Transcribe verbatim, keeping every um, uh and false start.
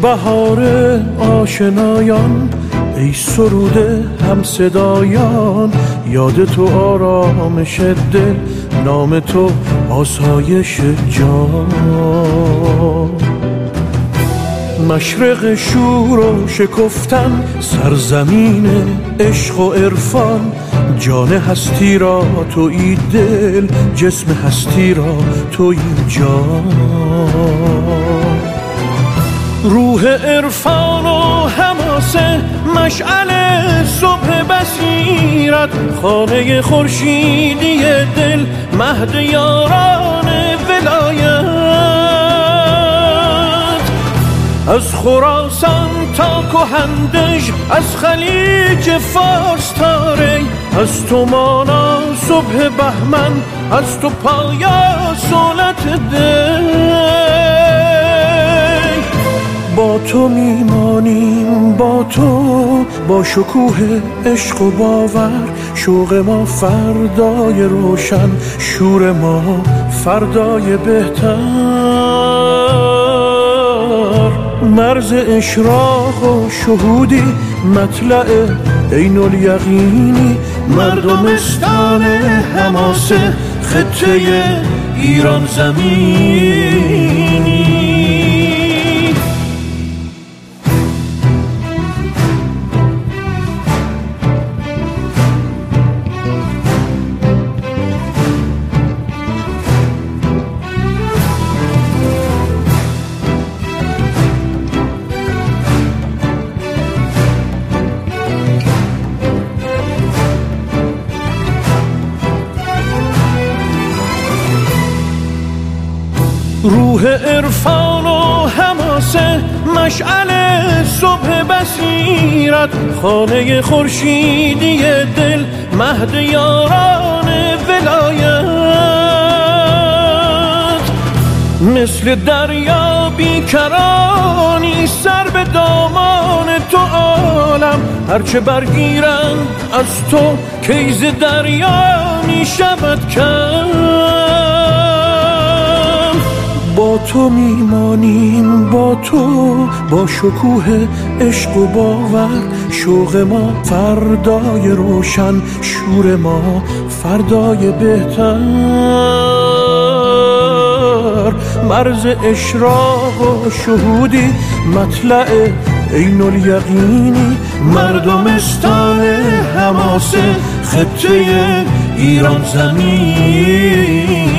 بهار آشنایان، ای سروده هم صدایان، یاد تو آرامش دل، نام تو آسایش جان. مشرق شور و شکفتن، سرزمین عشق و عرفان، جان هستی را تویی دل، جسم هستی را تویی جان. روح عرفان و حماسه، مشعل صبح بصیرت، خانه خورشیدی دل، مهد یاران ولایت. از خراسان تا کهندژ، از خلیج فارس تا ری، از تو مانا صبح بهمن، از تو پایا سولت دل. با تو میمانیم، با تو، با شکوه عشق و باور، شوق ما فردای روشن، شور ما فردای بهتر. مرز اشراق و شهودی، مطلع عین الیقینی، مردمستان حماسه، خطه ایران زمینی. روح عرفان و حماسه، مشعل صبح بصیرت، خانه خورشیدی دل، مهد یاران ولایت. مثل دریا بیکرانی، سر به دامان تو عالم، هرچه برگیرند از تو، کیز دریا می شود کم. با تو میمانیم، با تو، با شکوه عشق و باور، شوق ما فردای روشن، شور ما فردای بهتر. مرز اشراق و شهودی، مطلع عین الیقینی، مردمستان حماسه، خطه ایران زمین.